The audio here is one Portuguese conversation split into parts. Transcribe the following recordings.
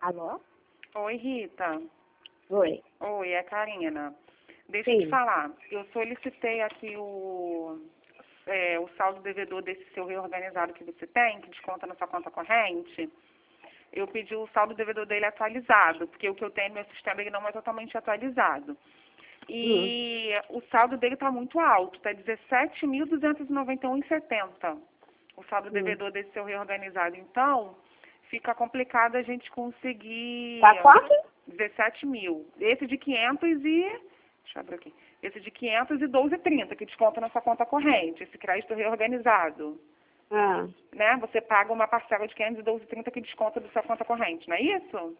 Alô? Oi, Rita. Oi. Oi, é a Karina. Deixa Sim. eu te falar. Eu solicitei aqui o saldo devedor desse seu reorganizado que você tem, que desconta na sua conta corrente. Eu pedi o saldo devedor dele atualizado, porque o que eu tenho no meu sistema ele não é totalmente atualizado. E o saldo dele está muito alto, está 17.291,70. O saldo devedor desse seu reorganizado. Então, fica complicado a gente conseguir... Tá quanto? 17 mil. Esse de 500 e... Deixa eu abrir aqui. Esse de 512,30, que desconta na sua conta corrente. Esse crédito reorganizado. Ah, Né? Você paga uma parcela de 512,30 que desconta da sua conta corrente, não é isso?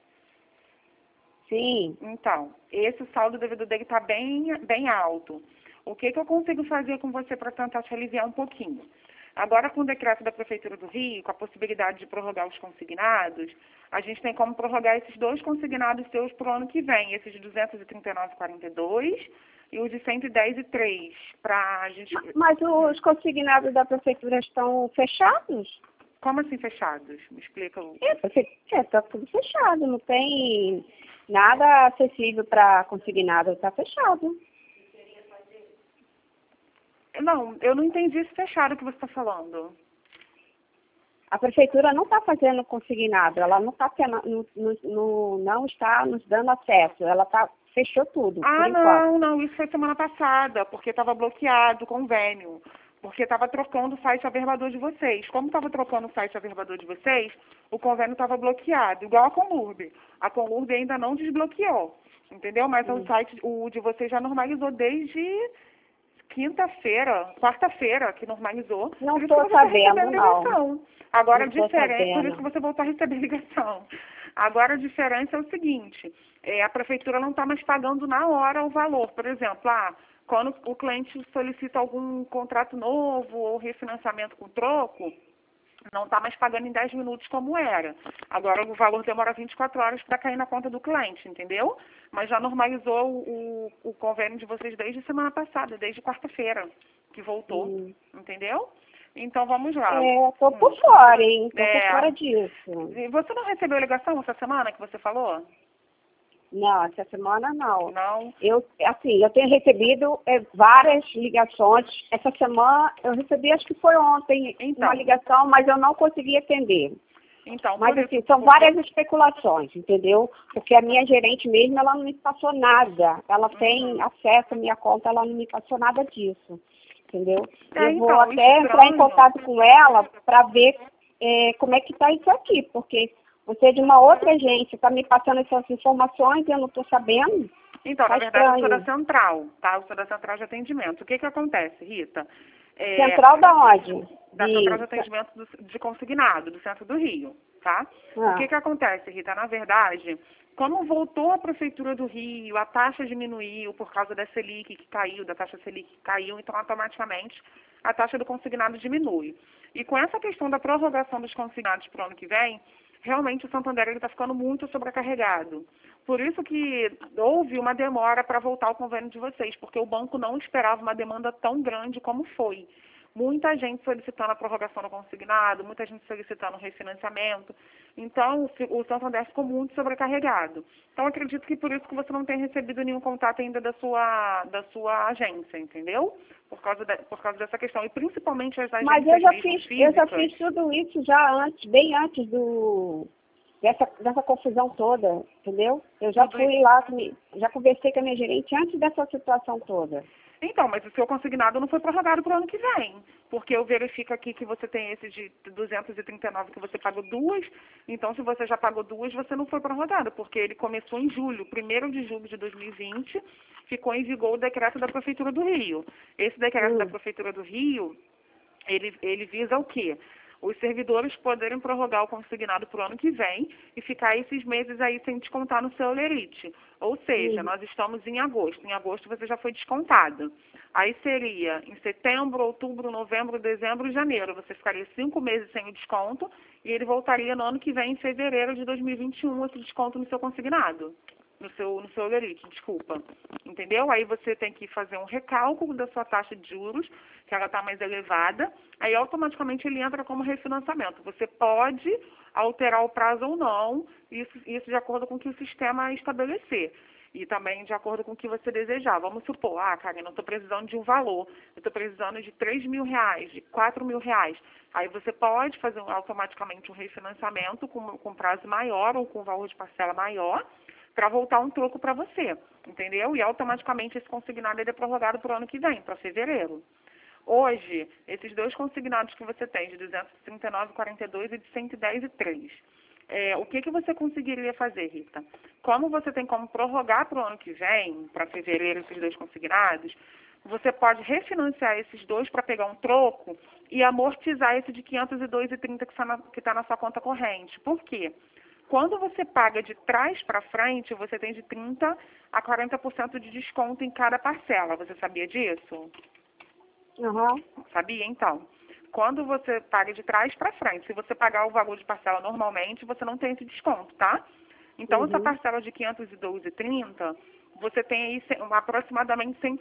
sim. Então, esse saldo devedor dele está bem alto. O que eu consigo fazer com você para tentar te aliviar um pouquinho? Agora, com o decreto da Prefeitura do Rio, com a possibilidade de prorrogar os consignados, a gente tem como prorrogar esses dois consignados seus para o ano que vem, esses de 239,42 e os de 110,03, para a gente... Mas os consignados da prefeitura estão fechados? Como assim fechados? Me explica. Tá tudo fechado, não tem nada acessível para consignado, está fechado. Não, eu não entendi esse fechado que você está falando. A prefeitura não está fazendo consignado, ela não está não está nos dando acesso, fechou tudo. Ah, por enquanto. não, isso foi semana passada, porque estava bloqueado o convênio, porque estava trocando o site averbador de vocês. Como estava trocando o site averbador de vocês, o convênio estava bloqueado, igual a Conlurb. A Conlurb ainda não desbloqueou, entendeu? Mas o site, o de vocês já normalizou desde quarta-feira, que normalizou. Não Por isso que estou você está sabendo, recebendo não. ligação. Agora, Não estou por isso sabendo. que você voltou a receber ligação. Agora, a diferença é o seguinte, a prefeitura não está mais pagando na hora o valor. Por exemplo, quando o cliente solicita algum contrato novo ou refinanciamento com troco, não está mais pagando em 10 minutos como era. Agora o valor demora 24 horas para cair na conta do cliente, entendeu? Mas já normalizou o convênio de vocês desde semana passada, desde quarta-feira, que voltou, entendeu? Então vamos lá. Estou por fora, hein? Estou por fora disso. E você não recebeu a ligação essa semana que você falou? Não, essa semana não. Não. Eu tenho recebido várias ligações. Essa semana eu recebi, acho que foi ontem, uma ligação, mas eu não consegui atender. Então, mas assim, são várias especulações, entendeu? Porque a minha gerente mesmo, ela não me passou nada. Ela tem acesso à minha conta, ela não me passou nada disso, entendeu? Eu vou até entrar em contato com ela para ver como é que está isso aqui, porque você é de uma outra agência, está me passando essas informações e eu não estou sabendo. Então, na verdade, eu sou da central, tá? Eu sou da central de atendimento. O que acontece, Rita? Central da onde? Da central de atendimento de consignado, do centro do Rio, tá? O que acontece, Rita? Na verdade, como voltou a Prefeitura do Rio, a taxa diminuiu por causa da Selic que caiu, da taxa Selic que caiu, então automaticamente a taxa do consignado diminui. E com essa questão da prorrogação dos consignados para o ano que vem, realmente o Santander está ficando muito sobrecarregado. Por isso que houve uma demora para voltar ao convênio de vocês, porque o banco não esperava uma demanda tão grande como foi. Muita gente solicitando a prorrogação do consignado, muita gente solicitando o refinanciamento. Então, o Santander ficou muito sobrecarregado. Então, acredito que por isso que você não tem recebido nenhum contato ainda da sua agência, entendeu? Por causa dessa questão. E principalmente as agências Mas eu já fiz tudo isso bem antes dessa confusão toda, entendeu? Eu já fui lá, já conversei com a minha gerente antes dessa situação toda. Então, mas o seu consignado não foi prorrogado para o ano que vem, porque eu verifico aqui que você tem esse de 239 que você pagou duas, então se você já pagou duas, você não foi prorrogado, porque ele começou em julho, 1º de julho de 2020, ficou em vigor o decreto da Prefeitura do Rio. Esse decreto da Prefeitura do Rio, ele visa o quê? Os servidores poderem prorrogar o consignado para o ano que vem e ficar esses meses aí sem descontar no seu Olerite. Ou seja, nós estamos em agosto. Em agosto você já foi descontado. Aí seria em setembro, outubro, novembro, dezembro e janeiro. Você ficaria 5 meses sem o desconto e ele voltaria no ano que vem, em fevereiro de 2021, esse desconto no seu consignado. No seu Olerite, desculpa. Entendeu? Aí você tem que fazer um recálculo da sua taxa de juros, que ela está mais elevada, aí automaticamente ele entra como refinanciamento. Você pode alterar o prazo ou não, isso de acordo com o que o sistema estabelecer. E também de acordo com o que você desejar. Vamos supor, Karen, eu estou precisando de um valor, eu estou precisando de R$ 3.000, de R$ 4.000. Aí você pode fazer automaticamente um refinanciamento com prazo maior ou com valor de parcela maior, para voltar um troco para você, entendeu? E automaticamente esse consignado ele é prorrogado para o ano que vem, para fevereiro. Hoje, esses dois consignados que você tem, de 239,42 e de 110,3, o que você conseguiria fazer, Rita? Como você tem como prorrogar para o ano que vem, para fevereiro, esses dois consignados, você pode refinanciar esses dois para pegar um troco e amortizar esse de 502,30 que está na sua conta corrente. Por quê? Quando você paga de trás para frente, você tem de 30% a 40% de desconto em cada parcela. Você sabia disso? Uhum. Sabia, então? Quando você paga de trás para frente, se você pagar o valor de parcela normalmente, você não tem esse desconto, tá? Então, essa parcela de R$ 512,30, você tem aí aproximadamente R$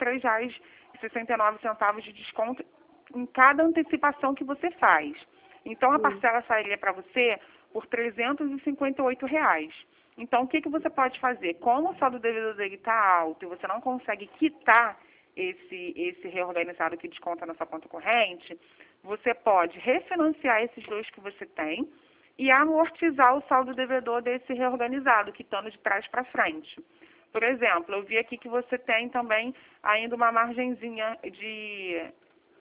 153,69 de desconto em cada antecipação que você faz. Então, a parcela sairia para você por R$ 358. Então, o que você pode fazer? Como o saldo devedor dele está alto e você não consegue quitar esse reorganizado que desconta na sua conta corrente, você pode refinanciar esses dois que você tem e amortizar o saldo devedor desse reorganizado, quitando de trás para frente. Por exemplo, eu vi aqui que você tem também ainda uma margenzinha de R$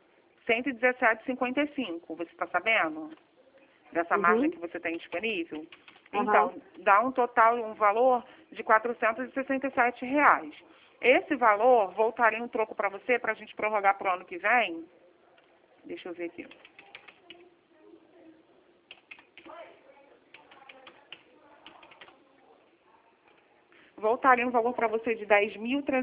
117,55. Você está sabendo dessa margem que você tem disponível? Então, dá um total, um valor de R$ 467. Esse valor voltaria um troco para você, para a gente prorrogar para o ano que vem. Deixa eu ver aqui. Voltaria um valor para você de R$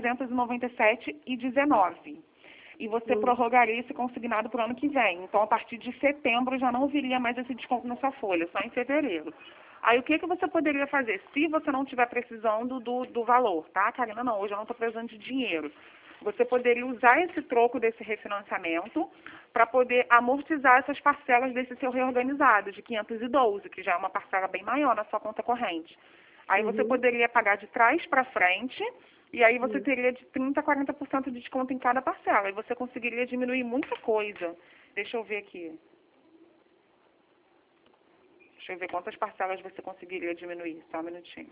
10.397,19. E você prorrogaria esse consignado para o ano que vem. Então, a partir de setembro já não viria mais esse desconto na sua folha, só em fevereiro. Aí, o que você poderia fazer? Se você não estiver precisando do valor, tá, Karina? Não, hoje eu não estou precisando de dinheiro. Você poderia usar esse troco desse refinanciamento para poder amortizar essas parcelas desse seu reorganizado, de 512, que já é uma parcela bem maior na sua conta corrente. Aí você poderia pagar de trás para frente, e aí você teria de 30% a 40% de desconto em cada parcela. E você conseguiria diminuir muita coisa. Deixa eu ver aqui. Deixa eu ver quantas parcelas você conseguiria diminuir. Só um minutinho.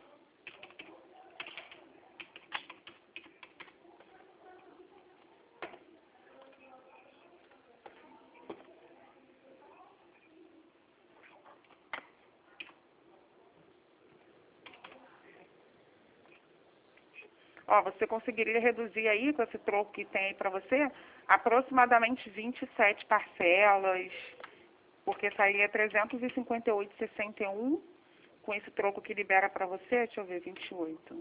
Ó, você conseguiria reduzir aí, com esse troco que tem aí para você, aproximadamente 27 parcelas, porque sairia R$ 358,61 com esse troco que libera para você, deixa eu ver, 28.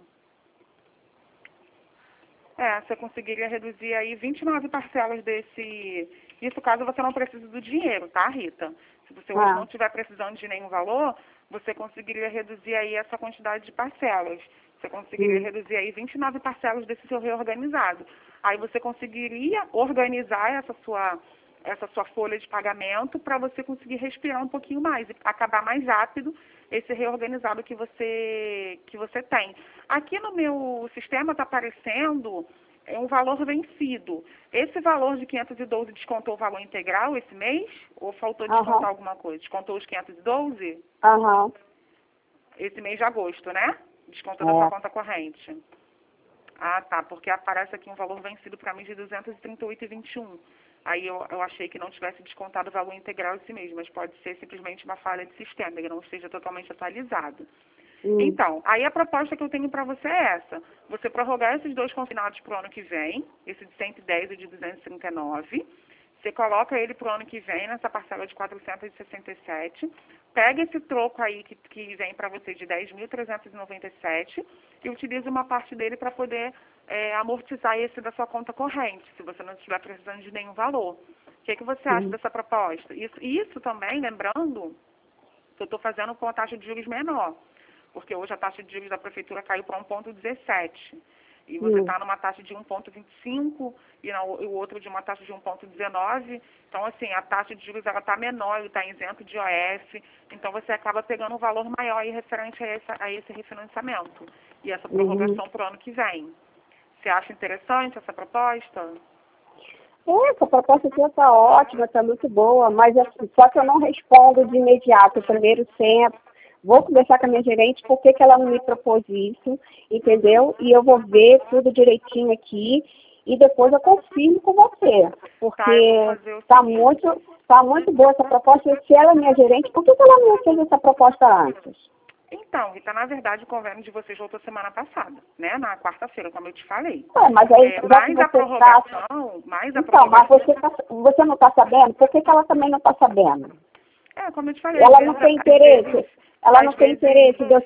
Você conseguiria reduzir aí 29 parcelas desse... Isso caso você não precise do dinheiro, tá, Rita? Se você hoje não estiver precisando de nenhum valor, você conseguiria reduzir aí essa quantidade de parcelas. Você conseguiria reduzir aí 29 parcelas desse seu reorganizado. Aí você conseguiria organizar essa sua folha de pagamento para você conseguir respirar um pouquinho mais e acabar mais rápido esse reorganizado que você tem. Aqui no meu sistema está aparecendo um valor vencido. Esse valor de 512 descontou o valor integral esse mês? Ou faltou descontar alguma coisa? Descontou os 512? Esse mês de agosto, né? Descontou da sua conta corrente. Ah, tá, porque aparece aqui um valor vencido para mim de 238,21. Aí eu achei que não tivesse descontado o valor integral esse mês, mas pode ser simplesmente uma falha de sistema, que não esteja totalmente atualizado. Então, aí a proposta que eu tenho para você é essa. Você prorrogar esses dois confinados para o ano que vem, esse de 110 e de 239. Você coloca ele para o ano que vem, nessa parcela de 467. Pega esse troco aí que vem para você de 10.397 e utiliza uma parte dele para poder amortizar esse da sua conta corrente, se você não estiver precisando de nenhum valor. O que você acha dessa proposta? Isso também, lembrando, que eu estou fazendo com a taxa de juros menor, porque hoje a taxa de juros da prefeitura caiu para 1,17. E você está numa taxa de 1,25 e o outro de uma taxa de 1,19. Então, assim, a taxa de juros ela está menor, ele está isento de OF. Então, você acaba pegando um valor maior aí referente a esse refinanciamento e essa prorrogação para o ano que vem. Você acha interessante essa proposta? Essa proposta aqui está ótima, está muito boa, mas assim, só que eu não respondo de imediato. Eu primeiro sempre vou conversar com a minha gerente por que ela não me propôs isso, entendeu? E eu vou ver tudo direitinho aqui e depois eu confirmo com você. Porque está muito boa essa proposta. E se ela é minha gerente, por que ela não fez essa proposta antes? Então, Rita, na verdade, o convênio de vocês voltou semana passada, né? Na quarta-feira, como eu te falei. Mas aí, mais a prorrogação, Então, mas você não está sabendo? Por que ela também não está sabendo? Como eu te falei. Ela não tem interesse. Ela não tem interesse de eu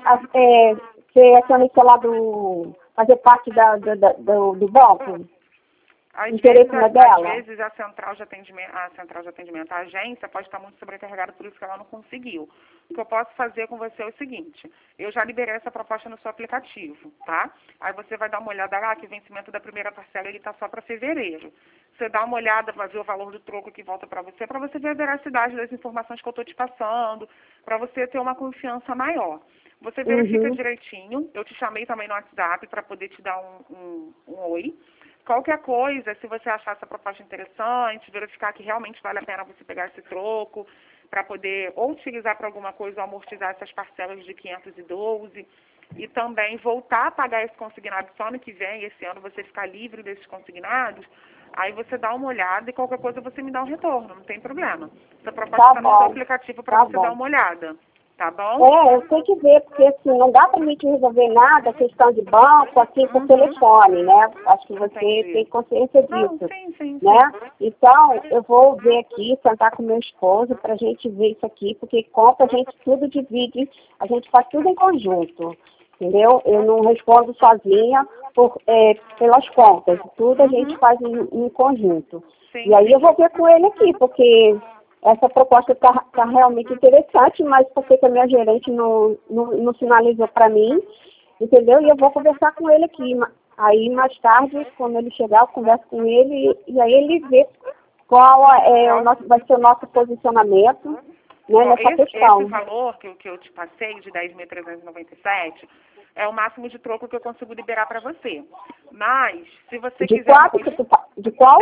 ser acionista lá fazer parte do banco? Interesse não é dela? Às vezes a central de atendimento, a agência pode estar muito sobrecarregada, por isso que ela não conseguiu. O que eu posso fazer com você é o seguinte: eu já liberei essa proposta no seu aplicativo, tá? Aí você vai dar uma olhada lá, que o vencimento da primeira parcela ele está só para fevereiro. Você dá uma olhada, vai ver o valor do troco que volta para você ver a veracidade das informações que eu estou te passando, para você ter uma confiança maior. Você verifica direitinho. Eu te chamei também no WhatsApp para poder te dar um oi. Qualquer coisa, se você achar essa proposta interessante, verificar que realmente vale a pena você pegar esse troco para poder ou utilizar para alguma coisa ou amortizar essas parcelas de 512 e também voltar a pagar esse consignado só ano que vem, esse ano você ficar livre desses consignados, aí você dá uma olhada e qualquer coisa você me dá um retorno, não tem problema. Essa proposta está no seu aplicativo para você dar uma olhada. Tá bom? Eu tenho que ver, porque assim, não dá para mim te resolver nada, questão de banco, assim, por telefone, né? Acho que você tem consciência disso, sim. né? Então, eu vou ver aqui, sentar com meu esposo para a gente ver isso aqui, porque conta a gente tudo divide, a gente faz tudo em conjunto, entendeu? Eu não respondo sozinha pelas contas, tudo a gente faz em conjunto. E aí eu vou ver com ele aqui, porque essa proposta está realmente interessante, mas porque que a minha gerente não sinalizou para mim, entendeu? E eu vou conversar com ele aqui. Aí, mais tarde, quando ele chegar, eu converso com ele e aí ele vê qual vai ser o nosso posicionamento, né, nessa questão. Esse valor que eu te passei, de 10.397, é o máximo de troco que eu consigo liberar para você. Mas, se você quiser... De qual?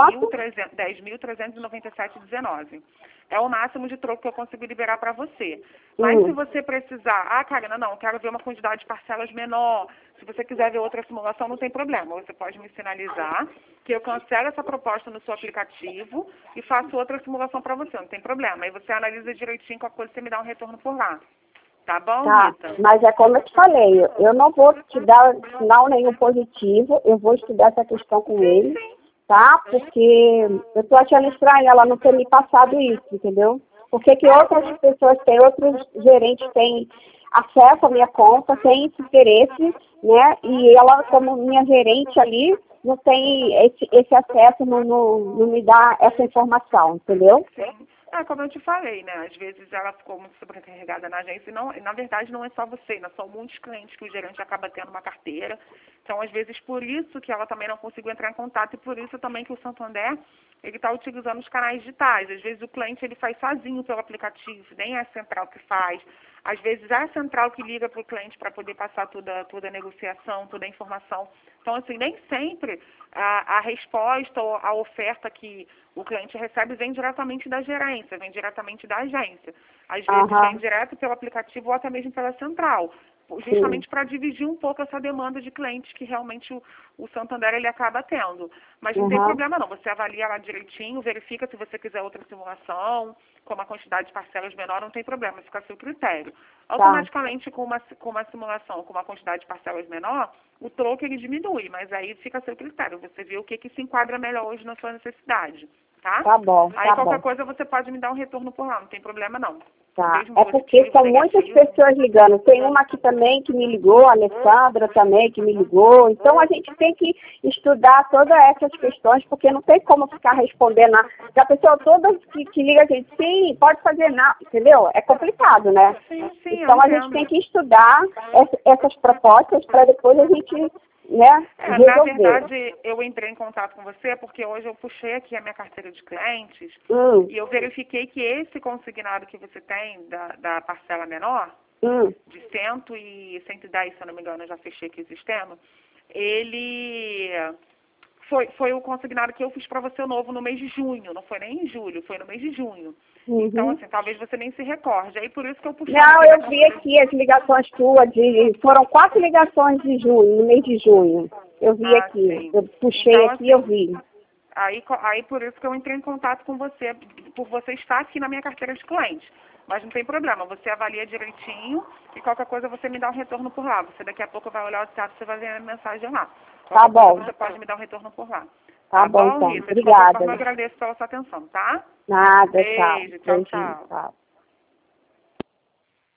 10.397,19. É o máximo de troco que eu consigo liberar para você. Mas se você precisar... Karina, não, eu quero ver uma quantidade de parcelas menor. Se você quiser ver outra simulação, não tem problema. Você pode me sinalizar que eu cancelo essa proposta no seu aplicativo e faço outra simulação para você. Não tem problema. Aí você analisa direitinho com a coisa e você me dá um retorno por lá. Tá bom, Rita? Mas é como eu te falei, eu não vou te dar sinal nenhum positivo, eu vou estudar essa questão com ele, tá? Porque eu estou achando estranho ela não ter me passado isso, entendeu? Porque que outras pessoas têm, outros gerentes têm acesso à minha conta, têm esse interesse, né? E ela, como minha gerente ali, não tem esse acesso, não me dá essa informação, entendeu? Sim. Como eu te falei, né? Às vezes ela ficou muito sobrecarregada na agência e na verdade não é só você, né? São muitos clientes que o gerente acaba tendo uma carteira. Então, às vezes, por isso que ela também não conseguiu entrar em contato e por isso também que o Santander, ele está utilizando os canais digitais. Às vezes o cliente ele faz sozinho pelo aplicativo, nem é a central que faz. Às vezes é a central que liga para o cliente para poder passar toda a negociação, toda a informação. Então, assim, nem sempre a resposta ou a oferta que o cliente recebe vem diretamente da gerência, vem diretamente da agência. Às vezes vem direto pelo aplicativo ou até mesmo pela central, justamente para dividir um pouco essa demanda de clientes que realmente o Santander ele acaba tendo. Mas não tem problema não, você avalia lá direitinho, verifica se você quiser outra simulação, com uma quantidade de parcelas menor, não tem problema, fica a seu critério. Automaticamente, com uma simulação, com uma quantidade de parcelas menor, o troco ele diminui, mas aí fica a seu critério, você vê o que se enquadra melhor hoje na sua necessidade, tá? Tá bom, aí qualquer coisa você pode me dar um retorno por lá, não tem problema não. Tá, é porque são muitas pessoas ligando. Tem uma aqui também que me ligou, a Alessandra também que me ligou. Então a gente tem que estudar todas essas questões, porque não tem como ficar respondendo. A pessoa toda que liga a gente, sim, pode fazer nada, entendeu? É complicado, né? Sim, então a gente tem que estudar essas propostas para depois a gente, né, Na resolver. verdade, eu entrei em contato com você porque hoje eu puxei aqui a minha carteira de clientes e eu verifiquei que esse consignado que você tem da parcela menor, de 110, se eu não me engano, eu já fechei aqui o sistema, ele foi o consignado que eu fiz para você novo no mês de junho, não foi nem em julho, foi no mês de junho. Então, assim, talvez você nem se recorde. Aí, por isso que eu puxei... Não, eu vi aqui as ligações tuas, foram 4 ligações de junho, no mês de junho. Eu vi aqui, sim. eu puxei então, aqui, eu vi. Aí, por isso que eu entrei em contato com você, por você estar aqui na minha carteira de clientes. Mas não tem problema, você avalia direitinho e qualquer coisa você me dá um retorno por lá. Você daqui a pouco vai olhar o WhatsApp, você vai ver a mensagem lá. Tá bom. Você pode me dar um retorno por lá. Tá bom, então. Rita? Obrigada. De qualquer forma, eu agradeço pela sua atenção, tá? Nada, Beijo, tchau. tchau. Tchau.